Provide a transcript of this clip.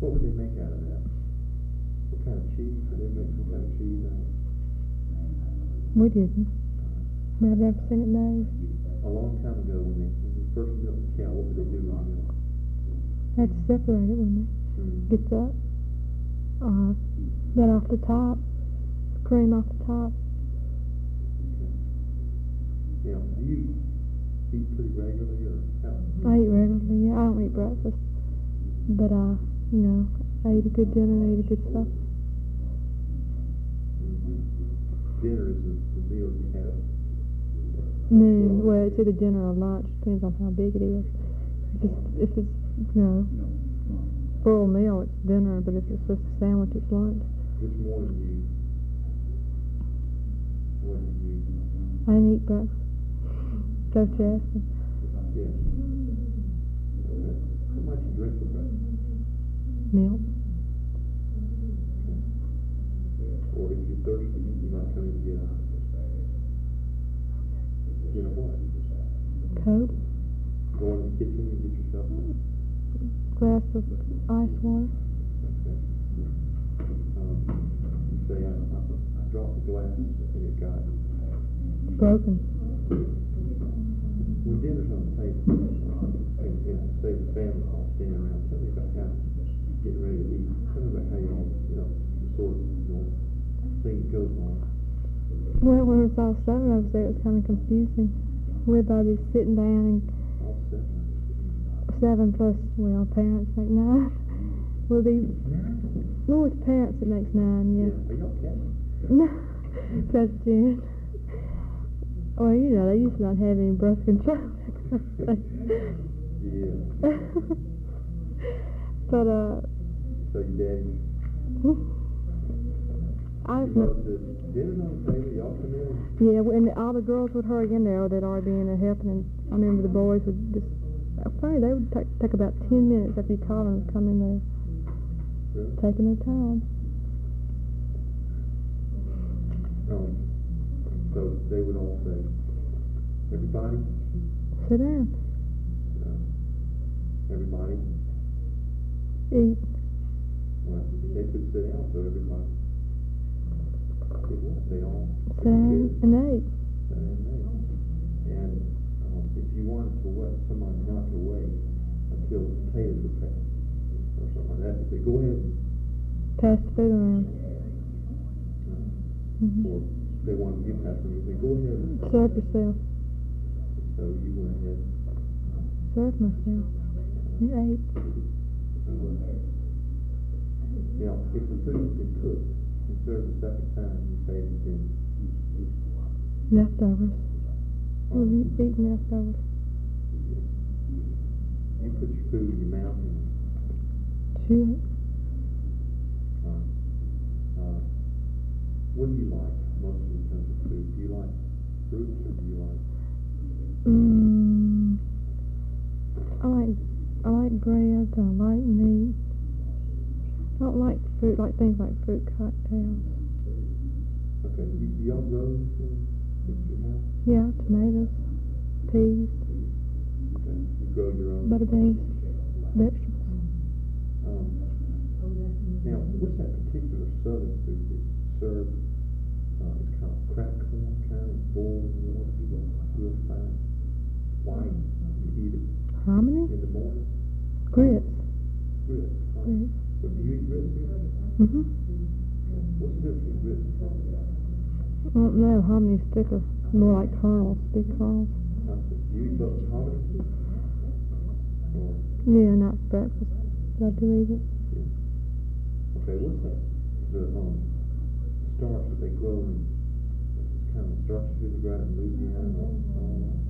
What would they make out of that? What kind of cheese? Would they make some kind of cheese out of it? We didn't. But I've never seen it made. A long time ago, when they first milked the cow, what would they do with the milk? Had to separate it, wouldn't they? Get that off the top, cream off the top. Now, do you eat pretty regularly, or how? I eat regularly. Yeah, I don't eat breakfast, but I eat a good dinner and eat a good supper. Dinner is the meal you have. Well, it's either dinner or lunch. Depends on how big it is. If it's full meal, it's dinner. But if it's just a sandwich, it's lunch. This morning what did you? I didn't eat breakfast. Go Chester. Yes. Okay. How much you drink for breakfast? Milk. Or if you're thirsty, you might come in and get what? Coke. Go in the kitchen and get yourself a glass of ice water. Okay. You say, I dropped the glass and it got broken. When dinner's on the table, and say the family all standing around, tell me about how getting ready to eat. Tell me about how you all, the sort of, thing that goes on. Well, when it's all seven of us there, it was kind of confusing. Everybody's sitting down and All seven plus, parents make 9. We'll be, it's parents that makes 9, yeah. Are y'all Catholic? No, that's Jen. Well, they used to not have any birth control. Yeah. But, So your daddy? Dinner's on the table, y'all come in? Yeah, and all the girls would hurry in there, or they'd already be in there helping, and I remember the boys would just, funny, they would take about 10 minutes after you call them to come in there. Really? Taking their time. So they would all say, everybody? Sit down. Everybody? Eat. Well, they could sit down, so everybody did what? They all Sat down and ate. Sat down and ate. And if you wanted to somebody not to wait until the potatoes were passed, or something like that, they say, go ahead and pass the food around. Or they wanted to give pass them, they say, go ahead and serve yourself. So you went ahead and served myself. You ate. Now, if the food's been cooked and served the second time, you say it's been leftovers. Well, you eat leftovers. You put your food in your mouth and chew it. What do you like most in terms of food? Do you like fruits, or do you like? I like bread. I like meat. I don't like fruit, like things like fruit cocktails. Okay. Do y'all grow anything in your house? Yeah, tomatoes, peas. Okay. You grow your own? Butter beans, vegetables. Now, what's that particular southern food that's served? It's kind of cracked corn, kind of boiled in water, real fine, white. You eat it Hominy? in the morning. Grits. Grits. Grits. So do you eat grits here? Mm-hmm. What's the difference between grits and hominy? I don't know. Hominy's thicker, more like kernels, big kernels. Do you eat both hominy? Or? Yeah, not for breakfast, but I do eat it. Yeah. Okay, what's that? The starch that they grow in, it's kind of starch food they grow out in Louisiana and all that.